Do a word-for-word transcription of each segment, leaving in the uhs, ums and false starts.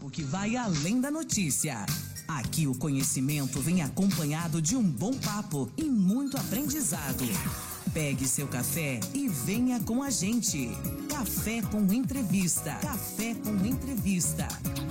bate-papo que vai além da notícia. Aqui o conhecimento vem acompanhado de um bom papo e muito aprendizado. Pegue seu café e venha com a gente. Café com Entrevista. Café com Entrevista.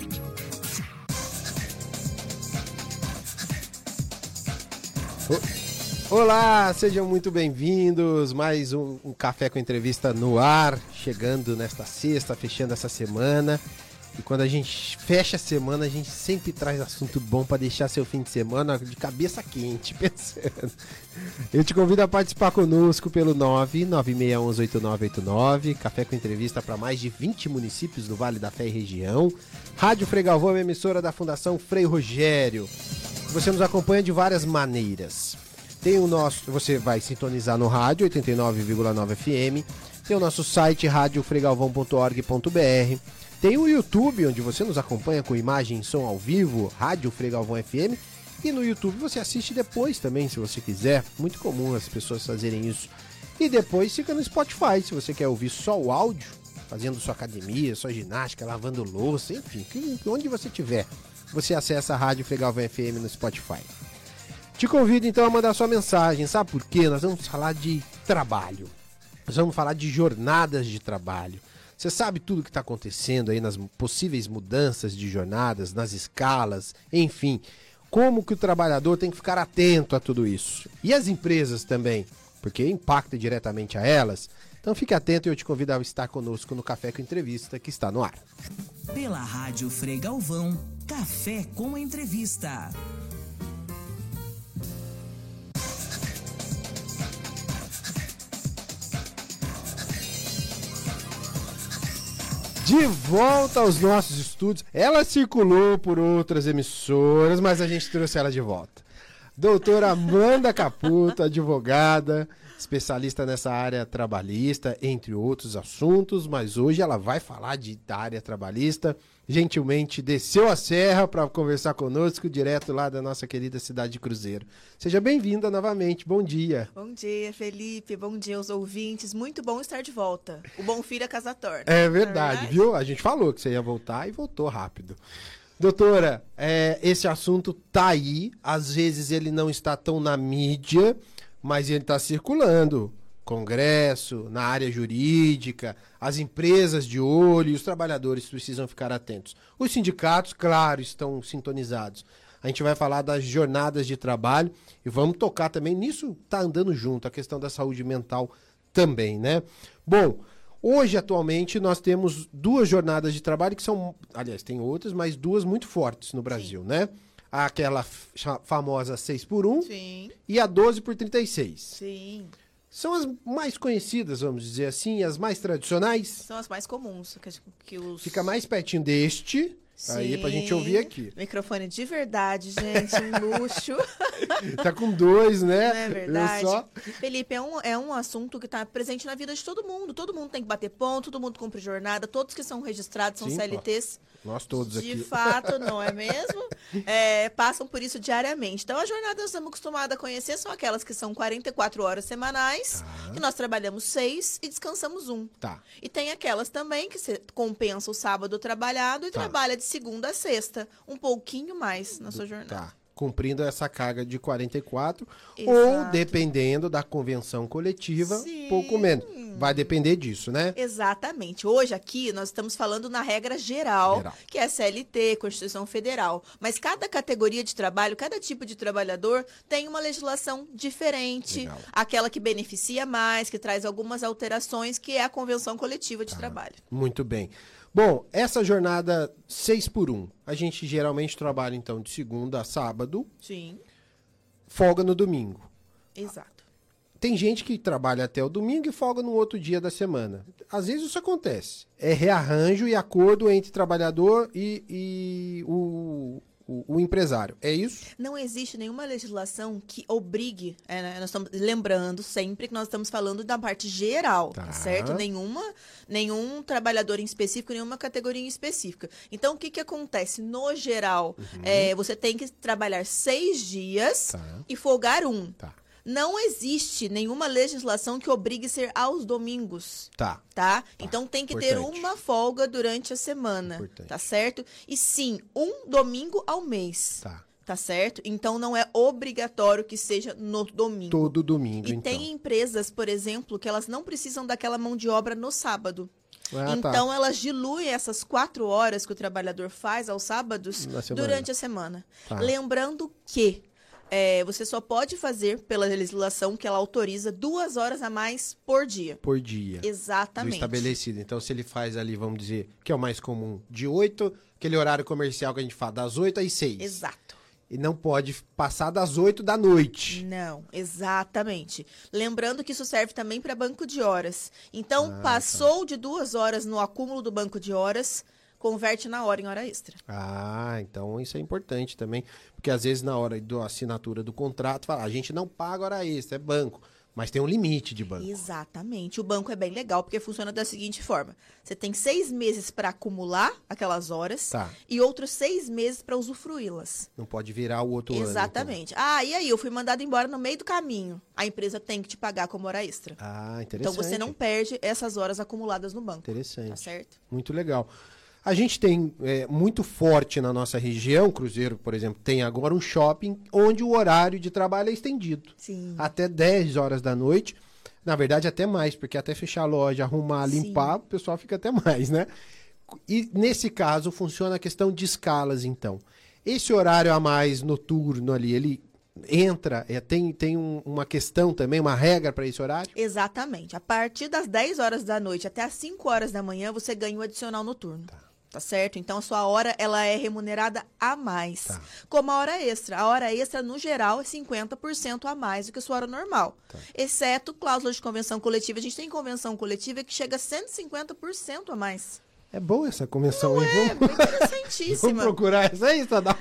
Olá, sejam muito bem-vindos. Mais um, um Café com Entrevista no ar, chegando nesta sexta, fechando essa semana. E quando a gente fecha a semana, a gente sempre traz assunto bom para deixar seu fim de semana de cabeça quente, pensando. Eu te convido a participar conosco pelo nove nove seis um oito nove oito nove, Café com Entrevista para mais de vinte municípios do Vale da Fé e região. Rádio Frei Galvão é uma emissora da Fundação Frei Rogério. Você nos acompanha de várias maneiras. Tem o nosso, você vai sintonizar no rádio oitenta e nove vírgula nove F M, tem o nosso site rádio frei galvão ponto org ponto b r, tem o YouTube, onde você nos acompanha com imagem e som ao vivo, Rádio Frei Galvão F M, e no YouTube você assiste depois também, se você quiser. Muito comum as pessoas fazerem isso. E depois fica no Spotify, se você quer ouvir só o áudio, fazendo sua academia, sua ginástica, lavando louça, enfim, onde você estiver, você acessa a Rádio Frei Galvão F M no Spotify. Te convido então a mandar sua mensagem, sabe por quê? Nós vamos falar de trabalho, nós vamos falar de jornadas de trabalho. Você sabe tudo o que está acontecendo aí nas possíveis mudanças de jornadas, nas escalas, enfim, como que o trabalhador tem que ficar atento a tudo isso. E as empresas também, porque impacta diretamente a elas. Então fique atento e eu te convido a estar conosco no Café com Entrevista, que está no ar. Pela Rádio Frei Galvão, Café com Entrevista. De volta aos nossos estúdios. Ela circulou por outras emissoras, mas a gente trouxe ela de volta. Doutora Amanda Caputo, advogada, especialista nessa área trabalhista, entre outros assuntos, mas hoje ela vai falar de, da área trabalhista. Gentilmente desceu a serra para conversar conosco, direto lá da nossa querida cidade de Cruzeiro. Seja bem-vinda novamente, bom dia. Bom dia, Felipe, bom dia aos ouvintes, muito bom estar de volta. O bom filho é casa torta. É verdade, verdade, viu? A gente falou que você ia voltar e voltou rápido. Doutora, é, esse assunto tá aí, às vezes ele não está tão na mídia, mas ele está circulando. Congresso, na área jurídica, as empresas de olho e os trabalhadores precisam ficar atentos. Os sindicatos, claro, estão sintonizados. A gente vai falar das jornadas de trabalho e vamos tocar também nisso, tá andando junto, a questão da saúde mental também, né? Bom, hoje, atualmente, nós temos duas jornadas de trabalho que são, aliás, tem outras, mas duas muito fortes no Brasil, Sim. né? Aquela famosa seis por um Sim. e a doze por trinta e seis. Sim. São as mais conhecidas, vamos dizer assim, as mais tradicionais. São as mais comuns. Que, que os... Fica mais pertinho deste, Sim. aí pra gente ouvir aqui. Microfone de verdade, gente, um luxo. Tá com dois, né? Não é verdade? Eu só... Felipe, é um, é um assunto que tá presente na vida de todo mundo. Todo mundo tem que bater ponto, todo mundo cumpre jornada, todos que são registrados são Sim, C L Ts. Ó. Nós todos de aqui. De fato, não é mesmo? É, passam por isso diariamente. Então, as jornadas que nós estamos acostumados a conhecer são aquelas que são quarenta e quatro horas semanais, tá. que nós trabalhamos seis e descansamos um. Tá. E tem aquelas também que você compensa o sábado trabalhado e tá. trabalha de segunda a sexta, um pouquinho mais na sua jornada. Tá. Cumprindo essa carga de quarenta e quatro, Exato. ou dependendo da convenção coletiva, Sim. pouco menos. Vai depender disso, né? Exatamente. Hoje aqui nós estamos falando na regra geral, geral, que é a C L T, Constituição Federal. Mas cada categoria de trabalho, cada tipo de trabalhador tem uma legislação diferente. Legal. Aquela que beneficia mais, que traz algumas alterações, que é a Convenção Coletiva de tá. Trabalho. Muito bem. Bom, essa jornada seis por um, a gente geralmente trabalha então de segunda a sábado. Sim. Folga no domingo. Exato. Tem gente que trabalha até o domingo e folga no outro dia da semana. Às vezes isso acontece. É rearranjo e acordo entre trabalhador e, e o, o, o empresário. É isso? Não existe nenhuma legislação que obrigue, é, né? Nós estamos lembrando sempre que nós estamos falando da parte geral, tá. certo? Nenhuma, nenhum trabalhador em específico, nenhuma categoria em específica. Então, o que, que acontece? No geral, uhum. é, você tem que trabalhar seis dias tá. e folgar um. Tá. Não existe nenhuma legislação que obrigue a ser aos domingos. Tá. Tá? Tá. Então tem que Importante. ter uma folga durante a semana. Importante. Tá certo? E sim, um domingo ao mês. Tá. Tá certo? Então não é obrigatório que seja no domingo. Todo domingo, E então. tem empresas, por exemplo, que elas não precisam daquela mão de obra no sábado. Ah, então tá. elas diluem essas quatro horas que o trabalhador faz aos sábados Na semana. durante a semana. Tá. Lembrando que é, você só pode fazer pela legislação que ela autoriza duas horas a mais por dia. Por dia. Do Exatamente. estabelecido. Então, se ele faz ali, vamos dizer, que é o mais comum, de oito, aquele horário comercial que a gente fala, das oito às seis. Exato. E não pode passar das oito da noite. Não, exatamente. Lembrando que isso serve também para banco de horas. Então, Ah, passou de duas horas no acúmulo do banco de horas, converte na hora em hora extra. Ah, então isso é importante também. Porque às vezes na hora da assinatura do contrato, fala, a gente não paga hora extra, é banco. Mas tem um limite de banco. Exatamente. O banco é bem legal porque funciona da seguinte forma: você tem seis meses para acumular aquelas horas Tá. e outros seis meses para usufruí-las. Não pode virar o outro ano. Exatamente. Ah, e aí? Eu fui mandado embora no meio do caminho. A empresa tem que te pagar como hora extra. Então. Ah, interessante. Então você não perde essas horas acumuladas no banco. Interessante. Tá certo? Muito legal. A gente tem é, muito forte na nossa região, Cruzeiro, por exemplo, tem agora um shopping onde o horário de trabalho é estendido. Sim. Até dez horas da noite. Na verdade, até mais, porque até fechar a loja, arrumar, Sim. limpar, o pessoal fica até mais, né? E nesse caso funciona a questão de escalas, então. Esse horário a mais noturno ali, ele entra, é, tem, tem um- uma questão também, uma regra para esse horário? Exatamente. A partir das dez horas da noite até as cinco horas da manhã, você ganha o adicional noturno. Tá. Tá certo? Então, a sua hora, ela é remunerada a mais. Tá. Como a hora extra. A hora extra, no geral, é cinquenta por cento a mais do que a sua hora normal. Tá. Exceto cláusulas de convenção coletiva. A gente tem convenção coletiva que chega a cento e cinquenta por cento a mais. É boa essa convenção, hein? É, Vamos, interessantíssima. vamos procurar essa aí, Sadal?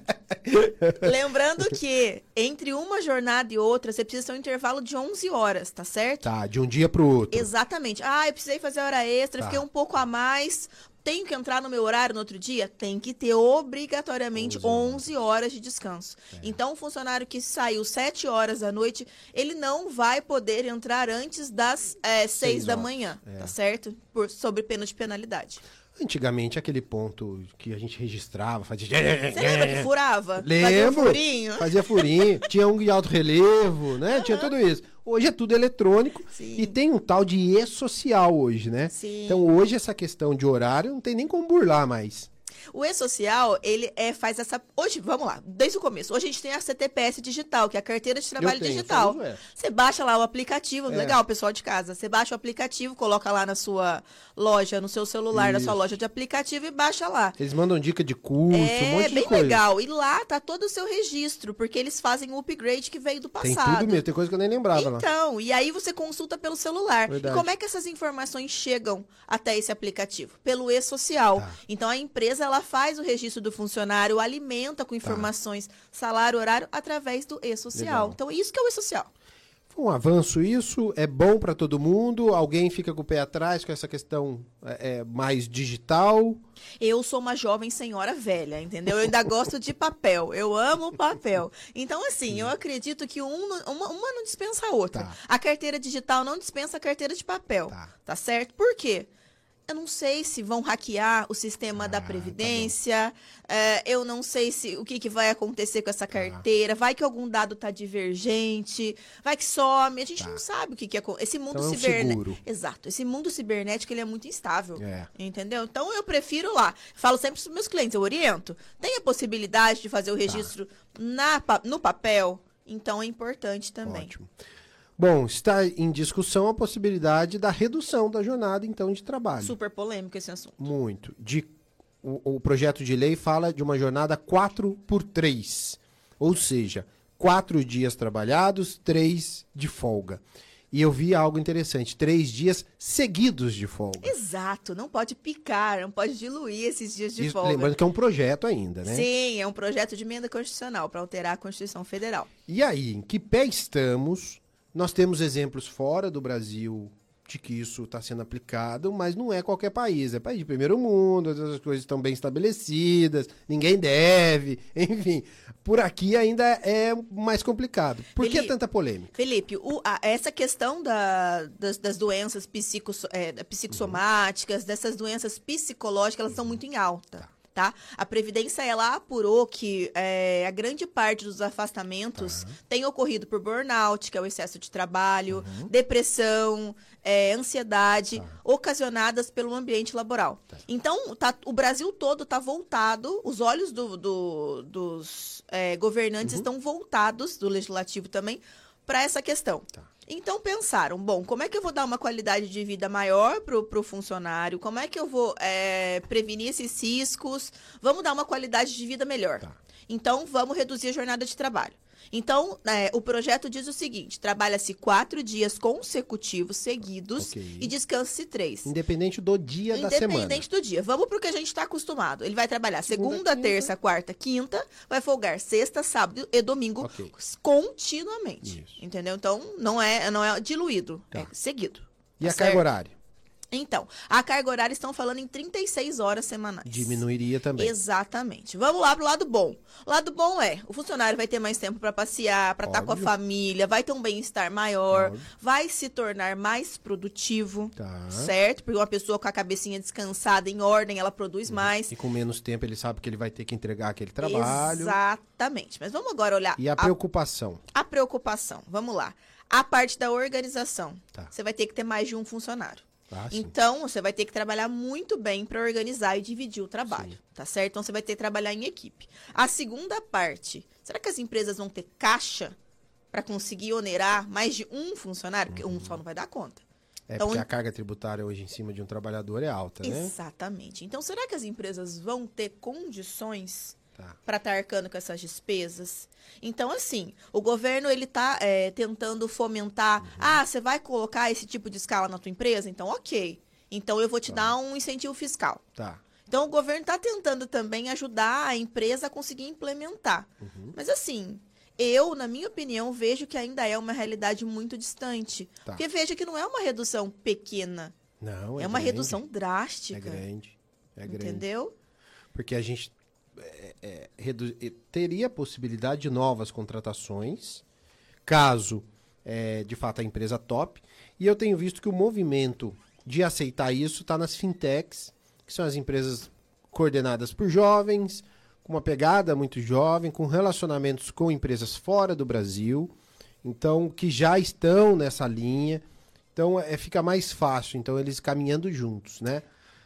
Lembrando que entre uma jornada e outra, você precisa ter um intervalo de onze horas, tá certo? Tá, de um dia pro outro. Exatamente. Ah, eu precisei fazer hora extra, Tá. fiquei um pouco a mais. Tenho que entrar no meu horário no outro dia? Tem que ter obrigatoriamente onze horas. onze horas de descanso. Então, um funcionário que saiu sete horas da noite, ele não vai poder entrar antes das é, seis da horas. manhã, É. tá certo? Por, sob pena de penalidade. Antigamente, aquele ponto que a gente registrava, fazia... Você lembra que furava? Fazia um Lembro. furinho? Fazia furinho, tinha um de alto relevo, né? Tinha tudo isso. Hoje é tudo eletrônico. Sim. E tem um tal de e-social hoje, né? Sim. Então hoje essa questão de horário não tem nem como burlar mais. O E-Social, ele é, faz essa... Hoje, vamos lá, desde o começo. Hoje a gente tem a C T P S digital, que é a Carteira de Trabalho Eu tenho, Digital. só uso essa. Você baixa lá o aplicativo, É. legal, pessoal de casa. Você baixa o aplicativo, coloca lá na sua loja, no seu celular, na sua Isso. loja de aplicativo e baixa lá. Eles mandam dica de curso, um É, monte de bem coisa. legal. E lá tá todo o seu registro, porque eles fazem o upgrade que veio do Tem passado. tudo mesmo, tem coisa que eu nem lembrava lá. Então, e aí você consulta pelo celular. Verdade. E como é que essas informações chegam até esse aplicativo? Pelo E-Social. Tá. Então, a empresa, ela faz o registro do funcionário, alimenta com informações, salário, horário, através do E-Social. Legal. Então, isso que é o E-Social. Foi um avanço isso, é bom para todo mundo, alguém fica com o pé atrás com essa questão é, é, mais digital. Eu sou uma jovem senhora velha, entendeu? Eu ainda gosto de papel. Eu amo papel. Então, assim, eu acredito que um, uma, uma não dispensa a outra. Tá. A carteira digital não dispensa a carteira de papel. Tá. Tá certo? Por quê? Eu não sei se vão hackear o sistema Ah, da tá Previdência. É, eu não sei se o que, que vai acontecer com essa carteira. Vai que algum dado tá divergente. Vai que some. A gente Tá. não sabe o que, que acontece. Esse mundo Então é um cibernético. seguro. Exato. Esse mundo cibernético ele é muito instável. É. Entendeu? Então eu prefiro lá. Falo sempre para os meus clientes, eu oriento. Tem a possibilidade de fazer o registro na, pa- no papel? Então é importante também. Ótimo. Bom, está em discussão a possibilidade da redução da jornada, então, de trabalho. Super polêmico esse assunto. Muito. De, o, o projeto de lei fala de uma jornada quatro por três. Ou seja, quatro dias trabalhados, três de folga. E eu vi algo interessante, três dias seguidos de folga. Exato, não pode picar, não pode diluir esses dias de Isso, folga. lembrando que é um projeto ainda, né? Sim, é um projeto de emenda constitucional para alterar a Constituição Federal. E aí, em que pé estamos? Nós temos exemplos fora do Brasil de que isso está sendo aplicado, mas não é qualquer país. É país de primeiro mundo, as coisas estão bem estabelecidas, ninguém deve, enfim. Por aqui ainda é mais complicado. Por Felipe, que tanta polêmica? Felipe, o, a, essa questão da, das, das doenças psico, é, psicossomáticas, uhum. dessas doenças psicológicas, elas estão muito em alta. Tá. Tá? A Previdência, ela apurou que é, a grande parte dos afastamentos tá. tem ocorrido por burnout, que é o excesso de trabalho, uhum. depressão, é, ansiedade, tá. ocasionadas pelo ambiente laboral. Tá. Então, tá, o Brasil todo está voltado, os olhos do, do, dos é, governantes uhum. estão voltados, do legislativo também, para essa questão. Tá. Então, pensaram, bom, como é que eu vou dar uma qualidade de vida maior para o funcionário? Como é que eu vou é, prevenir esses riscos? Vamos dar uma qualidade de vida melhor. Tá. Então, vamos reduzir a jornada de trabalho. Então, é, o projeto diz o seguinte, trabalha-se quatro dias consecutivos, seguidos, okay. e descansa-se três. Independente do dia da semana. Independente do dia. Vamos para o que a gente está acostumado. Ele vai trabalhar segunda, segunda terça, quarta, quinta, vai folgar sexta, sábado e domingo, okay. continuamente. Isso. Entendeu? Então, não é, não é diluído, tá. é seguido. E tá a certo? Carga horária? Então, a carga horária estão falando em trinta e seis horas semanais. Diminuiria também. Exatamente. Vamos lá pro lado bom. O lado bom é, o funcionário vai ter mais tempo para passear, para estar com a família, vai ter um bem-estar maior, Óbvio. vai se tornar mais produtivo, tá. certo? Porque uma pessoa com a cabecinha descansada, em ordem, ela produz uhum. mais. E com menos tempo ele sabe que ele vai ter que entregar aquele trabalho. Exatamente. Mas vamos agora olhar... E a, a preocupação? A preocupação. Vamos lá. A parte da organização. Tá. Você vai ter que ter mais de um funcionário. Ah, então, você vai ter que trabalhar muito bem para organizar e dividir o trabalho, sim. tá certo? Então, você vai ter que trabalhar em equipe. A segunda parte, será que as empresas vão ter caixa para conseguir onerar mais de um funcionário? Porque uhum. um só não vai dar conta. É, então, porque a carga tributária hoje em cima de um trabalhador é alta, né? Exatamente. Então, será que as empresas vão ter condições tá. para estar arcando com essas despesas? Então, assim, o governo, ele tá é, tentando fomentar, uhum. ah, você vai colocar esse tipo de escala na tua empresa? Então, ok. Então, eu vou te tá. dar um incentivo fiscal. Tá. Então, o governo está tentando também ajudar a empresa a conseguir implementar. Uhum. Mas, assim, eu, na minha opinião, vejo que ainda é uma realidade muito distante. Tá. Porque veja que não é uma redução pequena. Não, é É uma grande. redução drástica. É grande. É grande. Entendeu? Porque a gente... É, é, redu... teria a possibilidade de novas contratações, caso é, de fato a empresa top. E eu tenho visto que o movimento de aceitar isso está nas fintechs, que são as empresas coordenadas por jovens, com uma pegada muito jovem, com relacionamentos com empresas fora do Brasil, então que já estão nessa linha. Então é, fica mais fácil, então eles caminhando juntos, né?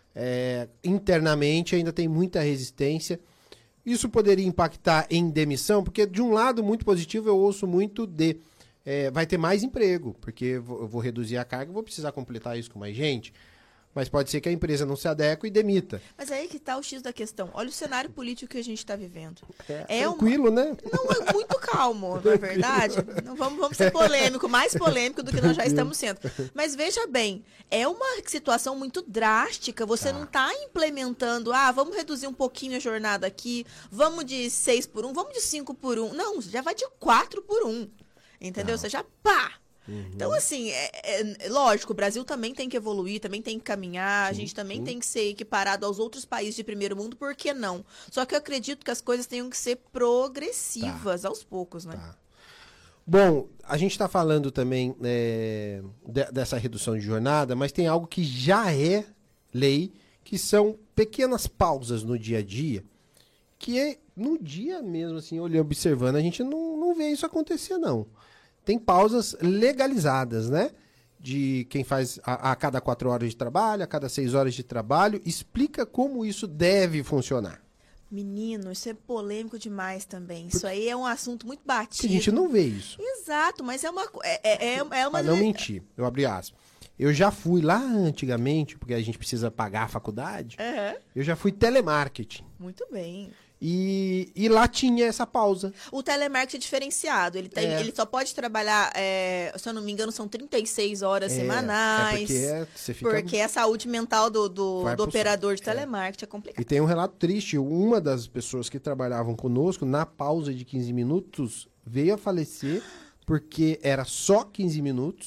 É, internamente ainda tem muita resistência. Isso poderia impactar em demissão, porque de um lado muito positivo eu ouço muito de é, vai ter mais emprego, porque eu vou, eu vou reduzir a carga, vou precisar completar isso com mais gente, mas pode ser que a empresa não se adeque e demita. Mas aí que está o X da questão. Olha o cenário político que a gente está vivendo. É, é tranquilo, uma... né? Não, é muito calmo, não é verdade? Não vamos, vamos ser polêmico, mais polêmico do que nós já estamos sendo. Mas veja bem, é uma situação muito drástica. Você tá. não está implementando, ah, vamos reduzir um pouquinho a jornada aqui, vamos de seis por um, vamos de cinco por um. Não, já vai de quatro por um. Entendeu? Tá. Você já pá! Uhum. Então, assim, é, é, lógico, o Brasil também tem que evoluir, também tem que caminhar, sim, a gente também sim. tem que ser equiparado aos outros países de primeiro mundo, por que não? Só que eu acredito que as coisas tenham que ser progressivas, tá. aos poucos, né? Tá. Bom, a gente está falando também é, de, dessa redução de jornada, mas tem algo que já é lei, que são pequenas pausas no dia a dia, que é, no dia mesmo, assim, olhando, observando, a gente não, não vê isso acontecer, não. Tem pausas legalizadas, né? De quem faz a, a cada quatro horas de trabalho, a cada seis horas de trabalho. Explica como isso deve funcionar. Menino, isso é polêmico demais também. Isso aí é um assunto muito batido. Porque a gente não vê isso. Exato, mas é uma... É, é, é uma Para não mentir, eu abri aspas. Eu já fui lá antigamente, porque a gente precisa pagar a faculdade, uhum. eu já fui telemarketing. Muito bem. E, e lá tinha essa pausa. O telemarketing é diferenciado. Ele, tem, é. ele só pode trabalhar, é, se eu não me engano, são trinta e seis horas é, É semanais. porque, é, você fica... porque a saúde mental do, do, do operador de telemarketing é. é complicado. E tem um relato triste. Uma das pessoas que trabalhavam conosco, na pausa de quinze minutos, veio a falecer porque era só quinze minutos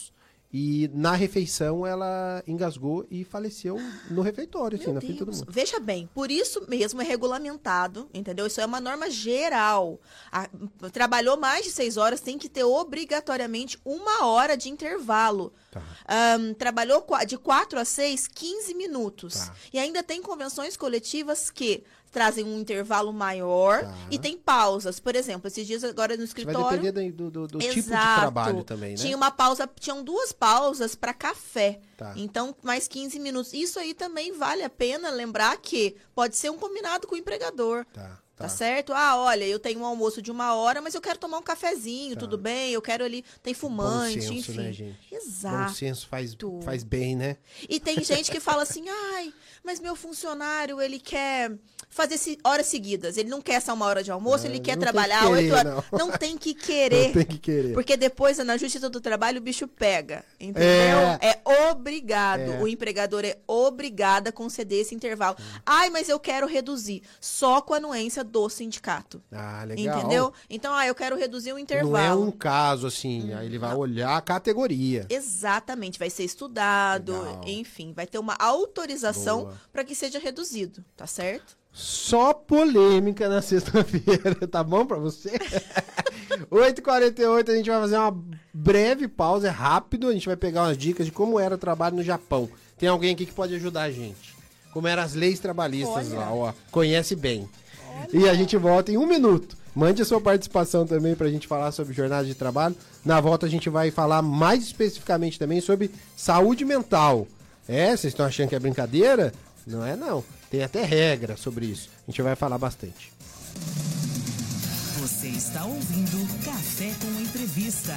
E na refeição ela engasgou e faleceu no refeitório, assim, Meu na frente de todo Deus. mundo. Veja bem, por isso mesmo é regulamentado, entendeu? Isso é uma norma geral. A- trabalhou mais de seis horas, tem que ter obrigatoriamente uma hora de intervalo. Tá. Ahn, trabalhou qua- de quatro a seis, quinze minutos. Tá. E ainda tem convenções coletivas que trazem um intervalo maior Tá. e tem pausas. Por exemplo, esses dias agora no Isso vai escritório... depender do, do- do tipo de Exato. trabalho também, né? Tinha uma pausa, tinham duas pausas para café. Tá. Então, mais quinze minutos. Isso aí também vale a pena lembrar que pode ser um combinado com o empregador. Tá, Tá tá. certo? Ah, olha, eu tenho um almoço de uma hora, mas eu quero tomar um cafezinho, Tá. tudo bem? Eu quero ali, tem fumante, Bom senso, enfim. né, gente? Bom Exato. senso faz, faz bem, né? E tem gente que fala assim, ai, mas meu funcionário, ele quer fazer se- horas seguidas. Ele não quer só uma hora de almoço, Não, ele quer não tem que trabalhar querer, oito horas. não. Não tem que querer. Não tem que querer. Porque depois, na justiça do trabalho, o bicho pega. Entendeu? É, obrigado. É. O empregador é obrigado a conceder esse intervalo. Ai, mas eu quero reduzir. Só com a anuência do sindicato. Ah, legal. Entendeu? Então, ah, eu quero reduzir o intervalo. Não é um caso assim, aí ele vai olhar a categoria. Exatamente, vai ser estudado, Legal. enfim, vai ter uma autorização Boa. para que seja reduzido, tá certo? Só polêmica na sexta-feira, tá bom pra você? oito e quarenta e oito, a gente vai fazer uma breve pausa, é rápido, a gente vai pegar umas dicas de como era o trabalho no Japão. Tem alguém aqui que pode ajudar a gente. Como eram as leis trabalhistas Olha. lá, ó, conhece bem. E a gente volta em um minuto. Mande a sua participação também pra gente falar sobre jornada de trabalho. Na volta a gente vai falar mais especificamente também sobre saúde mental. É, vocês estão achando que é brincadeira? Não é não. Tem até regra sobre isso. A gente vai falar bastante. Você está ouvindo Café com Entrevista.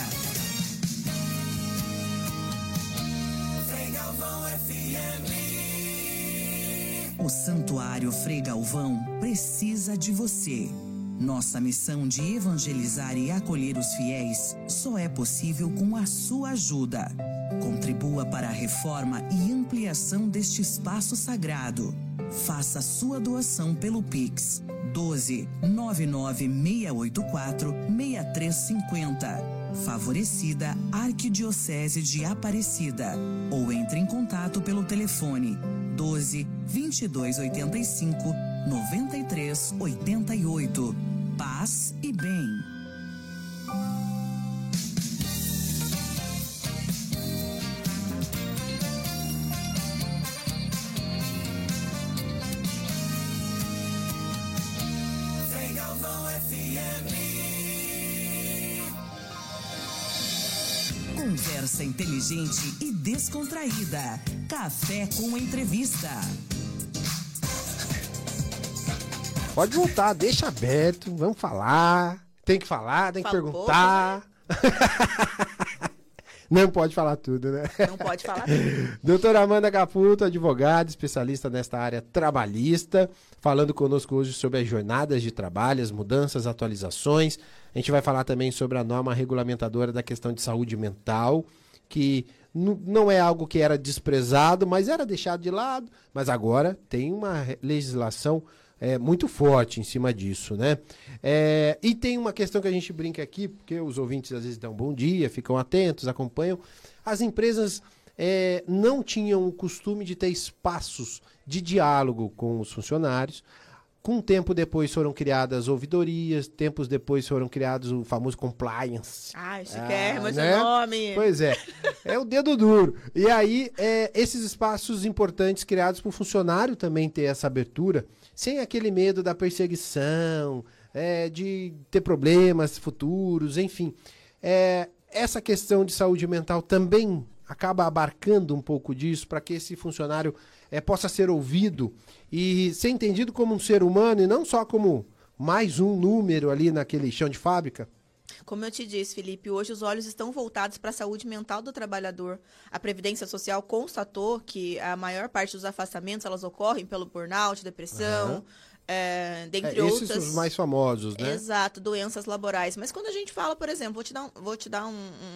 Frei Galvão F M. O Santuário Frei Galvão precisa de você. Nossa missão de evangelizar e acolher os fiéis só é possível com a sua ajuda. Contribua para a reforma e ampliação deste espaço sagrado. Faça sua doação pelo Pix doze nove nove seis oito quatro seis três cinco zero. Favorecida Arquidiocese de Aparecida. Ou entre em contato pelo telefone doze vinte e dois oitenta e cinco noventa e três oitenta e oito. Paz e bem. Frei Galvão F M. Conversa inteligente e descontraída. Café com Entrevista. Pode voltar, deixa aberto, vamos falar. Tem que falar, tem que Fala perguntar. Não pode falar tudo, né? Não pode falar tudo. Doutora Amanda Caputo, advogada, especialista nesta área trabalhista, falando conosco hoje sobre as jornadas de trabalho, as mudanças, atualizações. A gente vai falar também sobre a norma regulamentadora da questão de saúde mental, que n- não é algo que era desprezado, mas era deixado de lado, mas agora tem uma re- legislação é, muito forte em cima disso, né? É, e tem uma questão que a gente brinca aqui, porque os ouvintes às vezes dão bom dia, ficam atentos, acompanham. As empresas é, não tinham o costume de ter espaços de diálogo com os funcionários. Com um tempo depois foram criadas ouvidorias, tempos depois foram criados o famoso compliance. Ai, você Ah, quer, mas né? o nome. Pois é, é o dedo duro. E aí, é, esses espaços importantes criados para o funcionário também ter essa abertura, sem aquele medo da perseguição, é, de ter problemas futuros, enfim. É, essa questão de saúde mental também acaba abarcando um pouco disso para que esse funcionário é, possa ser ouvido e ser entendido como um ser humano e não só como mais um número ali naquele chão de fábrica. Como eu te disse, Felipe, hoje os olhos estão voltados para a saúde mental do trabalhador. A Previdência Social constatou que a maior parte dos afastamentos elas ocorrem pelo burnout, depressão, Aham. é, dentre É, esses outras. os mais famosos, né? Exato, doenças laborais. Mas quando a gente fala, por exemplo, vou te dar um, vou te dar um, um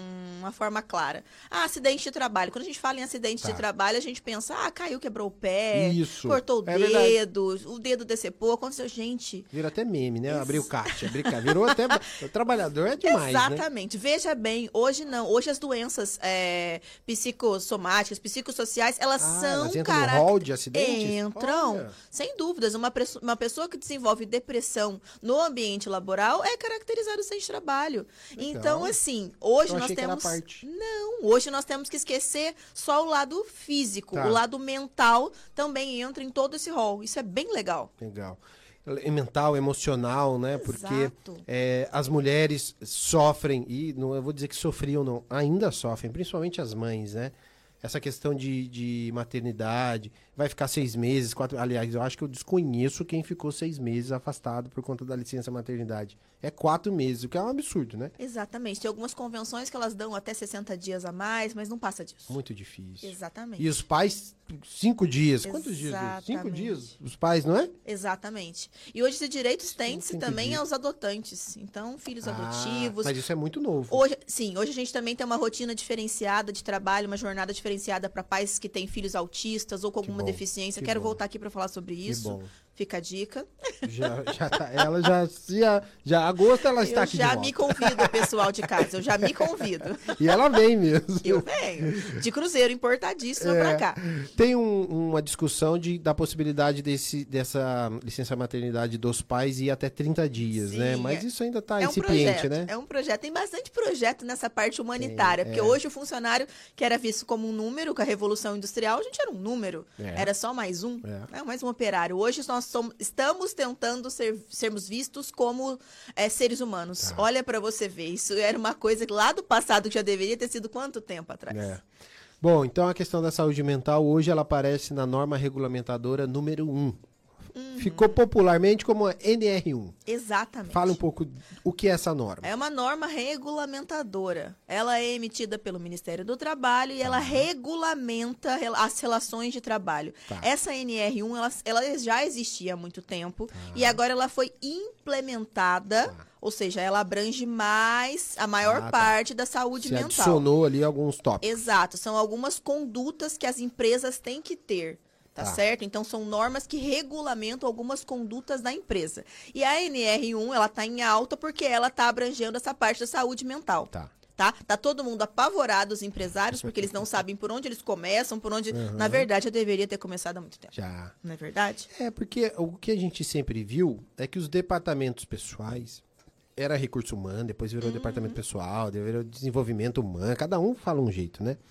uma forma clara. Ah, acidente de trabalho. Quando a gente fala em acidente Tá. de trabalho, a gente pensa, ah, caiu, quebrou o pé, Isso. cortou o É dedo, o dedo decepou, aconteceu, gente... Vira até meme, né? Ex- Abriu o caixa, brincar. Virou até... O trabalhador é demais, né? Exatamente. Veja bem, hoje não. Hoje as doenças é, psicossomáticas, psicossociais, elas Ah, são... elas entram carac- no hall de acidentes? Entram, Olha. sem dúvidas. Uma, presso- uma pessoa que desenvolve depressão no ambiente laboral é caracterizada sem trabalho. Legal. Então, assim, hoje Eu nós achei que era temos... parte. Não, hoje nós temos que esquecer só o lado físico. Tá. O lado mental também entra em todo esse rol. Isso é bem legal. Legal. É mental, emocional, né? Porque Exato. é, as mulheres sofrem, e não eu vou dizer que sofriam, não, ainda sofrem, principalmente as mães, né? Essa questão de, de maternidade, vai ficar seis meses, quatro... Aliás, eu acho que eu desconheço quem ficou seis meses afastado por conta da licença maternidade. É quatro meses, o que é um absurdo, né? Exatamente. Tem algumas convenções que elas dão até sessenta dias a mais, mas não passa disso. Muito difícil. Exatamente. E os pais, cinco dias. Quantos dias? Cinco Exatamente. dias? Os pais, não é? Exatamente. E hoje esse direito estende-se cinco também dias. aos adotantes. Então, filhos Ah, adotivos. mas isso é muito novo. Hoje, sim, hoje a gente também tem uma rotina diferenciada de trabalho, uma jornada diferenciada para pais que têm filhos autistas ou com alguma bom, deficiência. que Quero bom. voltar aqui para falar sobre isso. bom. Fica a dica. Já, já tá, ela já, já, já, agosto ela está Eu aqui já de me volta. convido, pessoal de casa. Eu já me convido. E ela vem mesmo. Eu venho. De cruzeiro, importadíssima É, para cá. Tem um- uma discussão de, da possibilidade desse, dessa licença maternidade dos pais ir até trinta dias, Sim, né? Mas é- isso ainda está É um incipiente, projeto, né? é um projeto. Tem bastante projeto nessa parte humanitária. Tem, porque é. hoje o funcionário, que era visto como um número, com a Revolução Industrial, a gente era um número. É. Era só mais um. É. Né? Mais um operário. Hoje nós somos, estamos tentando ser, sermos vistos como é, seres humanos. Tá. Olha para você ver. Isso era uma coisa que lá do passado que já deveria ter sido quanto tempo atrás? É. Bom, então a questão da saúde mental hoje ela aparece na norma regulamentadora número um. Uhum. Ficou popularmente como a N R um. Exatamente. Fala um pouco o que é essa norma. É uma norma regulamentadora. Ela é emitida pelo Ministério do Trabalho e ela regulamenta rela- as relações de trabalho. Tá. Essa N R um, ela, ela já existia há muito tempo e agora ela foi implementada, Tá. ou seja, ela abrange mais, a maior Ah, tá. parte da saúde Se mental. adicionou ali alguns tópicos. Exato, são algumas condutas que as empresas têm que ter. Tá, Tá. certo? Então, são normas que regulamentam algumas condutas da empresa. E a N R um, ela tá em alta porque ela tá abrangendo essa parte da saúde mental. Tá. Tá? Tá todo mundo apavorado, os empresários, porque eles não sabem por onde eles começam, por onde... Uhum. Na verdade, eu deveria ter começado há muito tempo. Já. Não é verdade? É, porque o que a gente sempre viu é que os departamentos pessoais era recurso humano, depois virou Uhum. departamento pessoal, virou desenvolvimento humano, cada um fala um jeito, né?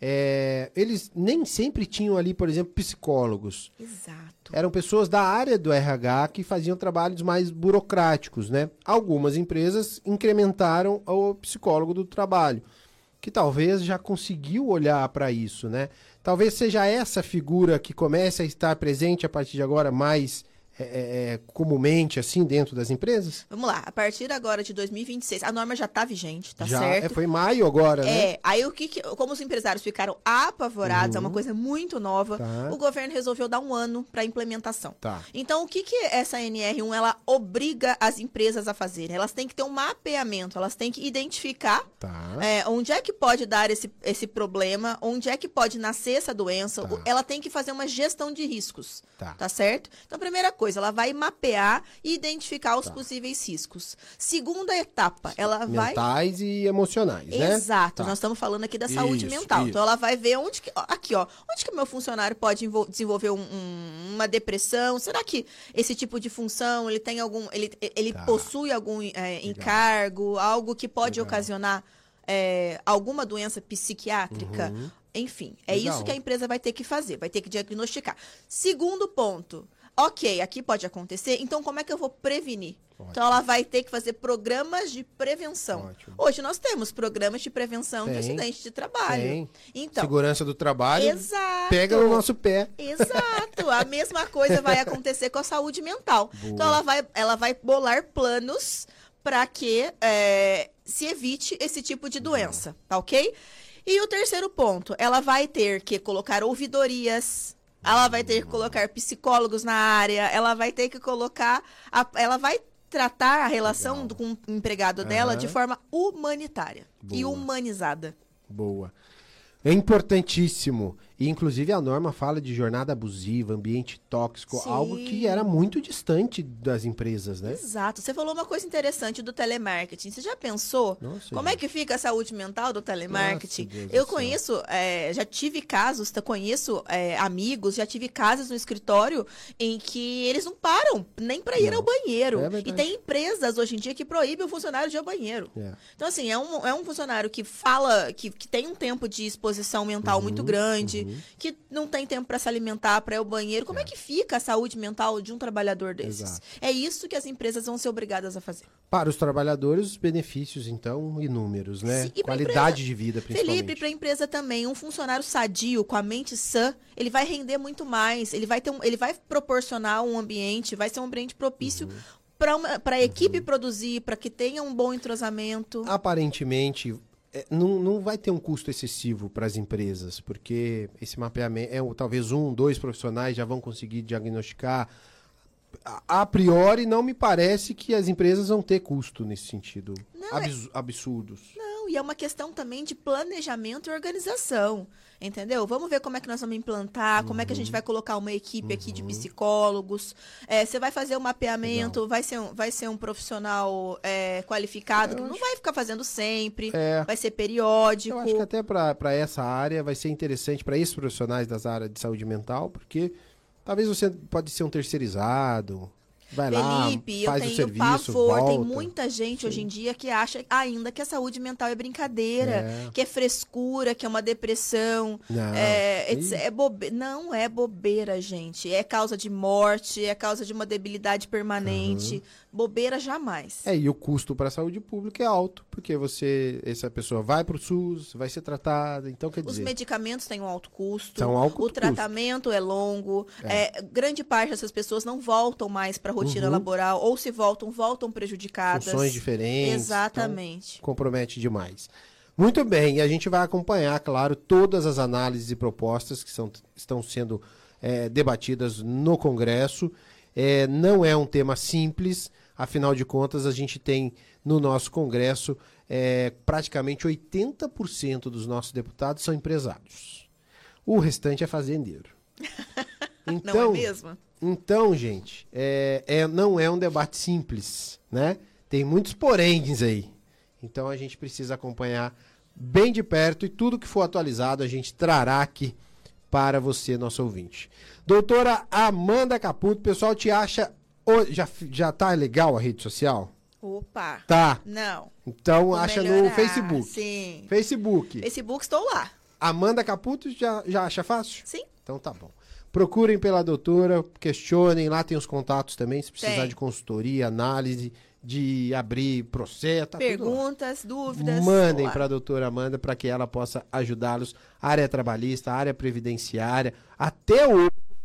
É, eles nem sempre tinham ali, por exemplo, psicólogos. Exato. Eram pessoas da área do R H que faziam trabalhos mais burocráticos, né? Algumas empresas incrementaram o psicólogo do trabalho, que talvez já conseguiu olhar para isso, né? Talvez seja essa figura que comece a estar presente a partir de agora mais é, é, comumente, assim, dentro das empresas? Vamos lá, a partir agora de dois mil e vinte e seis, a norma já tá vigente, tá já certo? É, foi em maio agora, né? É, aí o que, que como os empresários ficaram apavorados, é uma coisa muito nova, Tá. o governo resolveu dar um ano para implementação. Tá. Então, o que, que essa N R um ela obriga as empresas a fazerem? Elas têm que ter um mapeamento, elas têm que identificar Tá. é, onde é que pode dar esse, esse problema, onde é que pode nascer essa doença. Tá. O- Ela tem que fazer uma gestão de riscos, Tá. tá certo? Então, primeira coisa, ela vai mapear e identificar os Tá. possíveis riscos. Segunda etapa, ela vai... Mentais e emocionais, né? Exato, Tá. nós estamos falando aqui da saúde Isso, mental. isso. Então ela vai ver onde que, ó, aqui ó, onde que o meu funcionário pode envol- desenvolver um- um- uma depressão? Será que esse tipo de função ele tem algum, ele, ele Tá. possui algum é, encargo, algo que pode Legal. ocasionar é, alguma doença psiquiátrica? Uhum. Enfim, é Legal. isso que a empresa vai ter que fazer, vai ter que diagnosticar. Segundo ponto. Ok, aqui pode acontecer, então como é que eu vou prevenir? Ótimo. Então ela vai ter que fazer programas de prevenção. Ótimo. Hoje nós temos programas de prevenção de Tem. acidente de trabalho. Tem. Então, Segurança do trabalho, exato. pega no nosso pé. Exato. A mesma coisa vai acontecer com a saúde mental. Boa. Então ela vai, ela vai bolar planos para que é, se evite esse tipo de doença, tá ok? E o terceiro ponto, ela vai ter que colocar ouvidorias. Ela vai ter que colocar psicólogos na área, ela vai ter que colocar, a- ela vai tratar a relação Legal. do, com o empregado dela Aham. de forma humanitária e Boa. humanizada. Boa. É importantíssimo. E, inclusive, a norma fala de jornada abusiva, ambiente tóxico, Sim. algo que era muito distante das empresas, né? Exato. Você falou uma coisa interessante do telemarketing. Você já pensou Nossa, como é gente. que fica a saúde mental do telemarketing? Nossa, Deus do Eu céu. conheço, é, já tive casos, tá, conheço é, amigos, já tive casos no escritório em que eles não param nem para ir Não. ao banheiro. É E verdade. tem empresas hoje em dia que proíbem o funcionário de ir ao banheiro. É. Então, assim, é um, é um funcionário que fala, que, que tem um tempo de exposição mental Uhum, muito grande, uhum. que não tem tempo para se alimentar, para ir ao banheiro. Como é. É. que fica a saúde mental de um trabalhador desses? Exato. É isso que as empresas vão ser obrigadas a fazer. Para os trabalhadores, os benefícios, então, inúmeros, né? Sim, e pra Qualidade empresa- de vida, principalmente. Felipe, para a empresa também, um funcionário sadio, com a mente sã, ele vai render muito mais, ele vai ter um, ele vai proporcionar um ambiente, vai ser um ambiente propício Uhum. para a equipe produzir, para que tenha um bom entrosamento. Aparentemente, é, não, não vai ter um custo excessivo para as empresas, porque esse mapeamento, é, um- talvez um, dois profissionais já vão conseguir diagnosticar. A, a priori, não me parece que as empresas vão ter custo nesse sentido. Não, Abs- Absurdos. Não, e é uma questão também de planejamento e organização, entendeu? Vamos ver como é que nós vamos implantar, como é que a gente vai colocar uma equipe aqui de psicólogos. É, você vai fazer o mapeamento, vai ser, um, vai ser um profissional é, qualificado, Eu que não acho- vai ficar fazendo sempre, É. vai ser periódico. Eu acho que até para essa área vai ser interessante para esses profissionais das áreas de saúde mental, porque talvez você pode ser um terceirizado, vai Felipe, lá, eu faz o tenho serviço, pavor, volta. tem muita gente hoje em dia que acha ainda que a saúde mental é brincadeira, É. que é frescura, que é uma depressão. Não. É, Ih. it's- é bobe... Não é bobeira, gente. É causa de morte, é causa de uma debilidade permanente. Bobeira jamais. É, e o custo para a saúde pública é alto, porque você, essa pessoa vai para o SUS, vai ser tratada, então quer Os dizer, medicamentos têm um alto custo, São alto o custo. tratamento é longo, é, grande parte dessas pessoas não voltam mais para a rotina Uhum. laboral, ou se voltam, voltam prejudicadas. funções diferentes, Exatamente. então compromete demais. Muito bem, e a gente vai acompanhar, claro, todas as análises e propostas que são, estão sendo é, debatidas no Congresso. É, não é um tema simples, afinal de contas, a gente tem no nosso Congresso é, praticamente oitenta por cento dos nossos deputados são empresários. O restante é fazendeiro. Então, Não é mesmo? Então, gente, é, é, não é um debate simples, né? Tem muitos poréns aí. Então a gente precisa acompanhar bem de perto e tudo que for atualizado a gente trará aqui para você, nosso ouvinte. Doutora Amanda Caputo, o pessoal te acha... o- Já, já tá legal a rede social? Opa. Tá. Não. Então Vou acha melhorar, no Facebook. Sim. Facebook. Facebook, estou lá. Amanda Caputo já, já acha fácil? Sim. Então tá bom. Procurem pela doutora, questionem, lá tem os contatos também, se precisar Tem. de consultoria, análise, de abrir processo, tá tudo lá. Perguntas, dúvidas. Mandem Olá. para a doutora Amanda para que ela possa ajudá-los. Área trabalhista, área previdenciária, até o...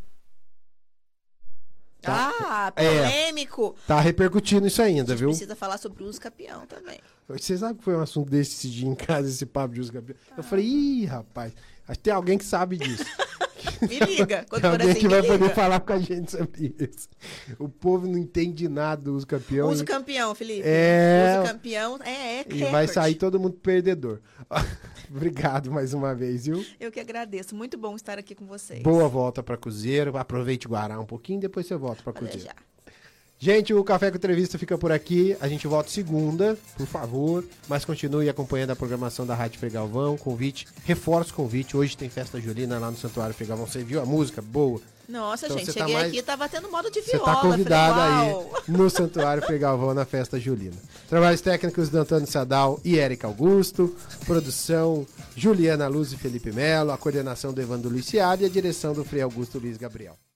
Ah, É. polêmico. Tá repercutindo isso A ainda, gente viu? precisa falar sobre o uso capião também. Você sabe que foi um assunto desse esse dia em casa, esse papo de uso campeão? Eu falei, ih, rapaz, acho que tem alguém que sabe disso. Me liga. Quando Tem for alguém assim, que me vai liga. poder falar com a gente sobre isso. O povo não entende nada do uso campeão. Uso e- campeão, Felipe. É. Uso campeão é, é E vai sair todo mundo perdedor. Obrigado mais uma vez, viu? Eu que agradeço. Muito bom estar aqui com vocês. Boa volta para Cruzeiro. Aproveite o Guará um pouquinho, depois você volta para Pode Cruzeiro. deixar. Gente, o Café com Entrevista fica por aqui. A gente volta segunda, por favor. Mas continue acompanhando a programação da Rádio Frei Galvão. Convite, reforço o convite. Hoje tem festa julina lá no Santuário Frei Galvão. Você viu a música? Boa. Nossa, Então gente, você tá cheguei mais- aqui e tava tendo modo de Você viola. está convidada falei, aí uau. no Santuário Frei Galvão na festa julina. Trabalhos técnicos de Antônio Sadal e Érica Augusto. Produção Juliana Luz e Felipe Melo. A coordenação do Evandro Luciado e a direção do Frei Augusto Luiz Gabriel.